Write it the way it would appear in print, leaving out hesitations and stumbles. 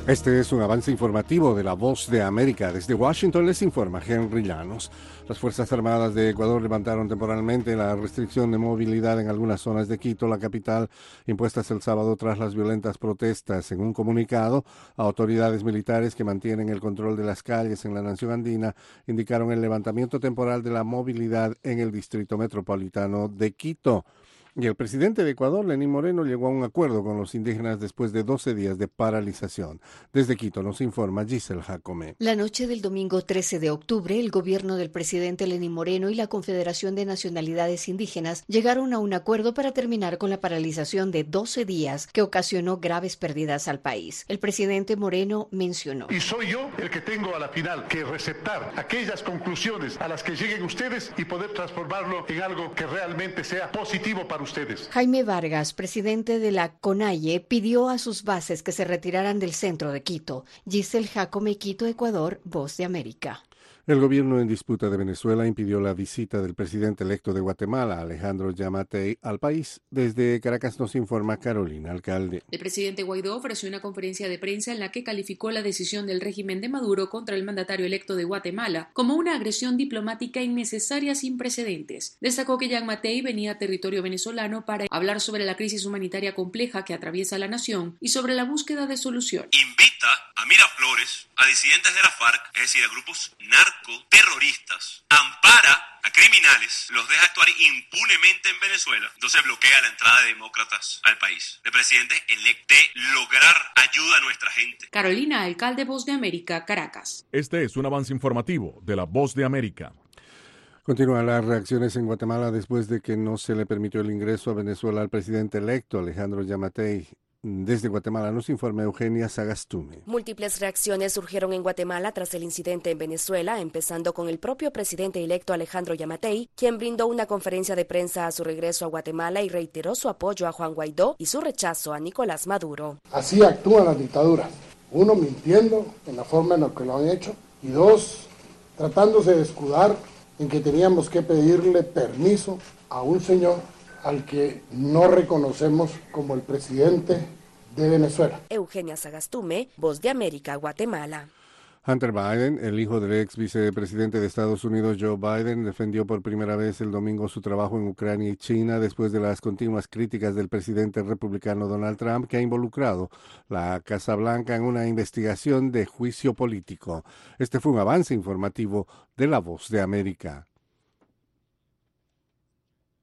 Este es un avance informativo de La Voz de América. Desde Washington les informa Henry Llanos. Las Fuerzas Armadas de Ecuador levantaron temporalmente la restricción de movilidad en algunas zonas de Quito, la capital, impuestas el sábado tras las violentas protestas. En un comunicado, autoridades militares que mantienen el control de las calles en la nación andina indicaron el levantamiento temporal de la movilidad en el distrito metropolitano de Quito. Y el presidente de Ecuador, Lenín Moreno, llegó a un acuerdo con los indígenas después de 12 días de paralización. Desde Quito nos informa Giselle Jacome. La noche del domingo 13 de octubre, el gobierno del presidente Lenín Moreno y la Confederación de Nacionalidades Indígenas llegaron a un acuerdo para terminar con la paralización de 12 días que ocasionó graves pérdidas al país. El presidente Moreno mencionó: y soy yo el que tengo a la final que receptar aquellas conclusiones a las que lleguen ustedes y poder transformarlo en algo que realmente sea positivo para ustedes. Jaime Vargas, presidente de la CONAIE, pidió a sus bases que se retiraran del centro de Quito. Giselle Jacome, Quito, Ecuador, Voz de América. El gobierno en disputa de Venezuela impidió la visita del presidente electo de Guatemala, Alejandro Yamatei, al país. Desde Caracas nos informa Carolina Alcalde. El presidente Guaidó ofreció una conferencia de prensa en la que calificó la decisión del régimen de Maduro contra el mandatario electo de Guatemala como una agresión diplomática innecesaria sin precedentes. Destacó que Yamatei venía a territorio venezolano para hablar sobre la crisis humanitaria compleja que atraviesa la nación y sobre la búsqueda de solución. Invita a Miraflores, a disidentes de la FARC, es decir, a grupos narcoterroristas, ampara a criminales, los deja actuar impunemente en Venezuela, entonces bloquea la entrada de demócratas al país. El presidente electo de lograr ayuda a nuestra gente. Carolina Alcalde, Voz de América, Caracas. Este es un avance informativo de La Voz de América. Continúan las reacciones en Guatemala después de que no se le permitió el ingreso a Venezuela al presidente electo, Alejandro Yamatei. Desde Guatemala nos informa Eugenia Sagastume. Múltiples reacciones surgieron en Guatemala tras el incidente en Venezuela, empezando con el propio presidente electo Alejandro Yamatei, quien brindó una conferencia de prensa a su regreso a Guatemala y reiteró su apoyo a Juan Guaidó y su rechazo a Nicolás Maduro. Así actúan las dictaduras. Uno, mintiendo en la forma en la que lo han hecho, y dos, tratándose de escudar en que teníamos que pedirle permiso a un señor al que no reconocemos como el presidente de Venezuela. Eugenia Sagastume, Voz de América, Guatemala. Hunter Biden, el hijo del ex vicepresidente de Estados Unidos Joe Biden, defendió por primera vez el domingo su trabajo en Ucrania y China después de las continuas críticas del presidente republicano Donald Trump, que ha involucrado la Casa Blanca en una investigación de juicio político. Este fue un avance informativo de La Voz de América.